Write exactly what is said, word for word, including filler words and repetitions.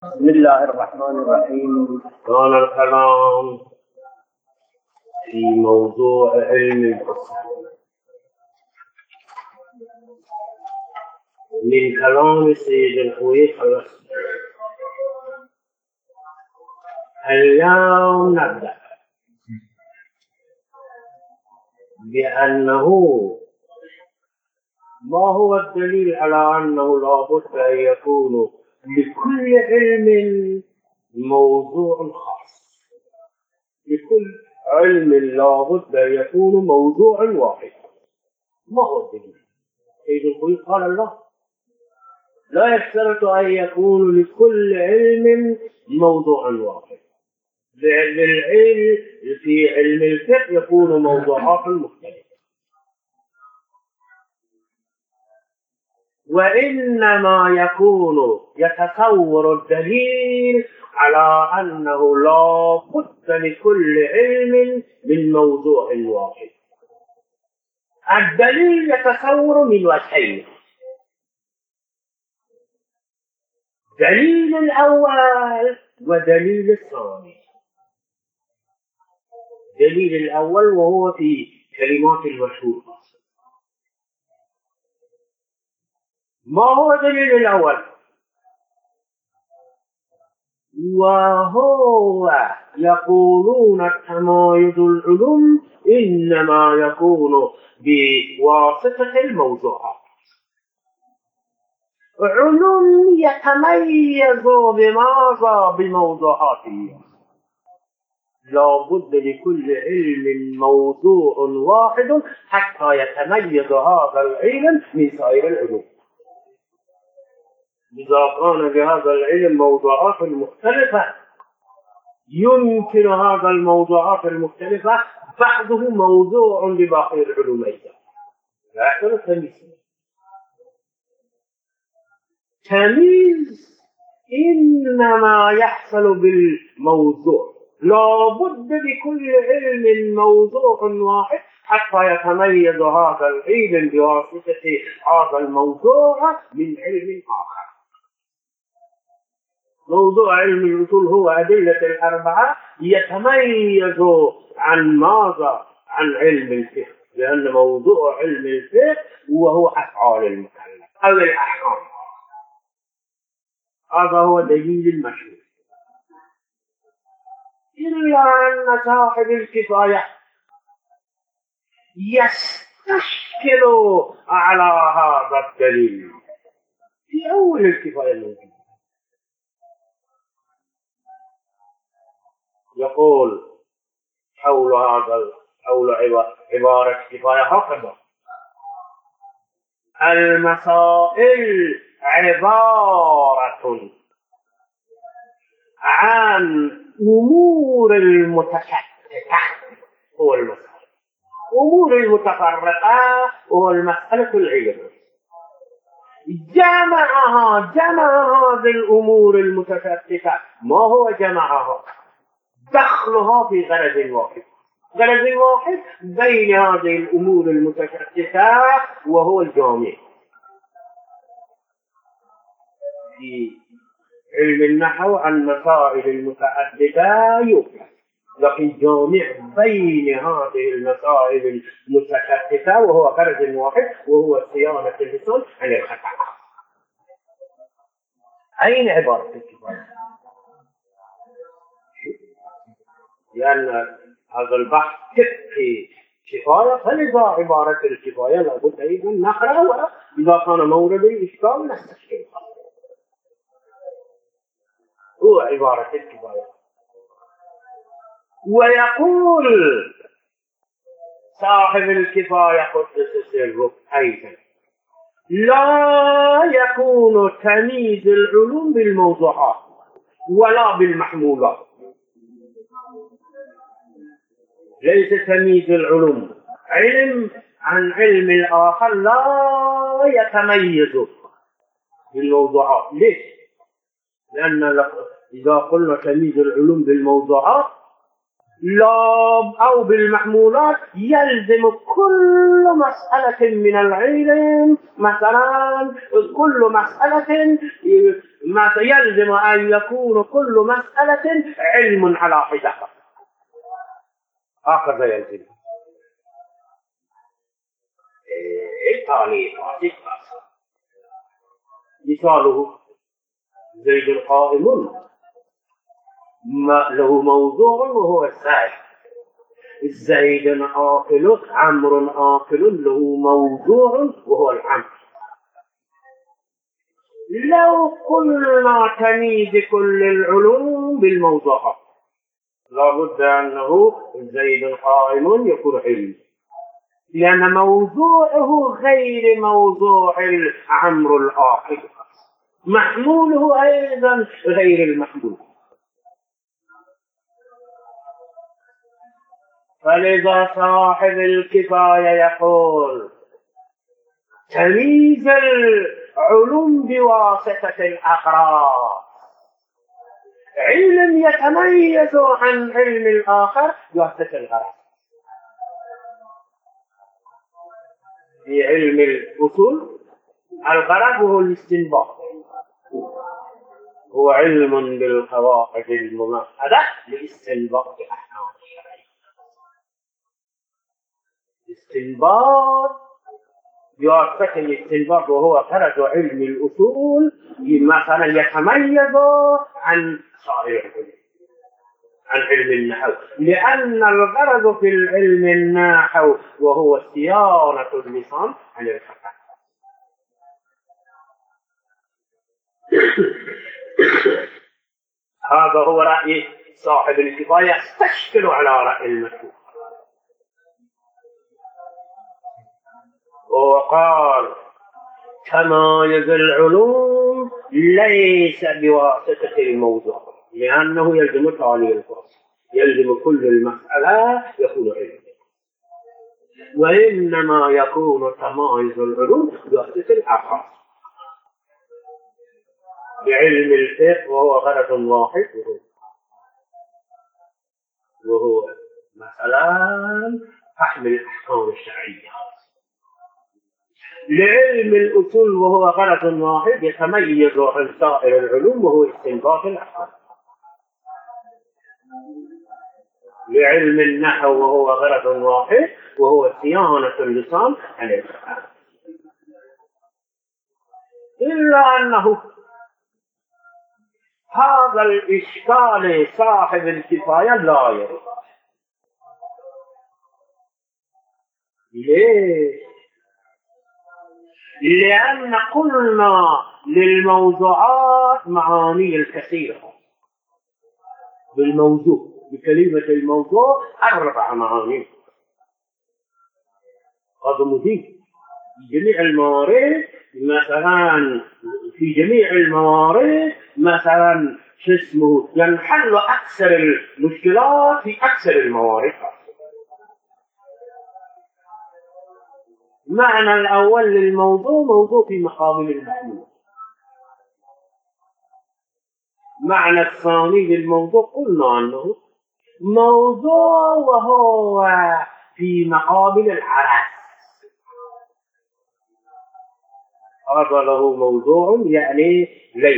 بسم الله الرحمن الرحيم. كان الكلام في موضوع علم الأصول من كلام سيد الخوي خلص. اليوم نبدأ بأنه ما هو الدليل على أنه لابد أن يكون لكل علم موضوع خاص. لكل علم لابد أن يكون موضوع واحد. ما هو الدليل؟ سيد الخوي قال الله لا يشترط أن يكون لكل علم موضوع واحد. للعلم في علم الفقه يكون موضوعات مختلفة، وإنما يكون يتصور الدليل على أنه لا بد لكل علم من موضوع واحد. الدليل يتصور من وجهين: دليل الأول ودليل الثاني. دليل الأول وهو في كلمات المشهور. ما هو دليل الأول؟ وهو يقولون تمايز العلوم إنما يكون بواسطة الموضوعات. علوم يتميز بماذا؟ بموضوعاته. لا بد لكل علم موضوع واحد حتى يتميز هذا العلم من سائر العلوم. إذا كان لهذا العلم موضوعات مختلفة يمكن هذا الموضوعات المختلفة بعضه موضوع لباقي العلوم أيضا. لا يحصل تمييز. تمييز إنما يحصل بالموضوع. لا بد لكل علم موضوع واحد حتى يتميز هذا العلم بواسطة هذا الموضوع من علم آخر. موضوع علم الأصول هو أدلة الأربعة يتميز عن ماذا؟ عن علم الفقه، لأن موضوع علم الفقه وهو أفعال المكلف أو الأحكام. هذا هو دليل المشهور. إلا أن صاحب الكفاية يستشكل على هذا الدليل في أول الكفاية الموجودة. يقول حول هذا حول عبارة كفاية هكذا: المسائل عبارة عن أمور المتشتتة هو المسألة، أمور المتفرقة هو المسألة العلم. جمعها جمع هذه الأمور المتشتتة. ما هو جمعها؟ دخلها في غرض واحد. غرض واحد بين هذه الأمور المتشتتة وهو الجامع. في علم النحو عن مسائل المتعددة يوجد، لكن جامع بين هذه المسائل المتشتتة وهو غرض واحد وهو صيانة اللسان عن الخطأ. أين عبارة الكفاية؟ لأن هذا البحث فقهي كفاية، فلذا عبارة الكفاية لابد أيضا نقرأها، إذا كان مورد الإشكال نستشكلها. هو عبارة الكفاية. ويقول صاحب الكفاية قدس سره أيضا لا يكون تمييز العلوم بالموضوعات ولا بالمحمولات. ليس تمييز العلوم علم عن علم الآخر لا يتميز بالموضوعات. ليش؟ لأن إذا قلنا تمييز العلوم بالموضوعات لا أو بالمحمولات يلزم كل مسألة من العلم، مثلا كل مسألة ما يلزم أن يكون كل مسألة علم على حدة، هكذا يلزم. إيه تالي مثاله زيد قائم ما له موضوع وهو الزيد، زيد عاقل، عمرو عاقل له موضوع وهو العمر. لو قلنا تمييز كل العلوم بالموضوعات لابد أنه زيد قائم يكون علم، لأن موضوعه غير موضوع العمر العاقل، محموله أيضا غير المحمول. فلذا صاحب الكفاية يقول تمييز العلوم بواسطة الأقراء، علم يتميز عن علم الآخر بواسطة الغرض. في علم الأصول الغرض هو الاستنباط، هو علم بالقواعد الممهدة لاستنباط أحكام الشرعية. استنباط بواسطة الاستنباط وهو غرض علم الأصول مثلا يتميز عن سائر العلوم، عن علم النحو، لأن الغرض في العلم النحو وهو صيانة اللسان عن الخطأ. هذا هو رأي صاحب الكفاية يستشكل على رأي المشهور، وقال تمايز العلوم ليس بواسطة الموضوع، لأنه يلزم تعالي الفرص، يلزم كل المسألة يكون علم، وإنما يكون تمايز العلوم بواسطة الأخص. بعلم الفقه وهو غرض واحد وهو مثلا فهم الأحكام الشرعية. لعلم الأصول وهو غرض واحد يتميز عن سائر العلوم وهو استنباط الأحكام. لعلم النحو وهو غرض واحد وهو صيانة اللسان عن الخطأ. إلا أنه هذا الإشكال صاحب الكفاية لا يرد. ليه؟ لأن قلنا للموضوعات معاني الكثيرة. بالموضوع بكلمة الموضوع أربع معاني، هذا مهم. جميع الموارد مثلا في جميع الموارد مثلا شو اسمه ينحل أكثر المشكلات في أكثر الموارد. معنى الأول للموضوع موضوع في مقابل المحمول. معنى الثاني للموضوع قلنا أنه موضوع وهو في مقابل العرض، هذا له موضوع يعني ليس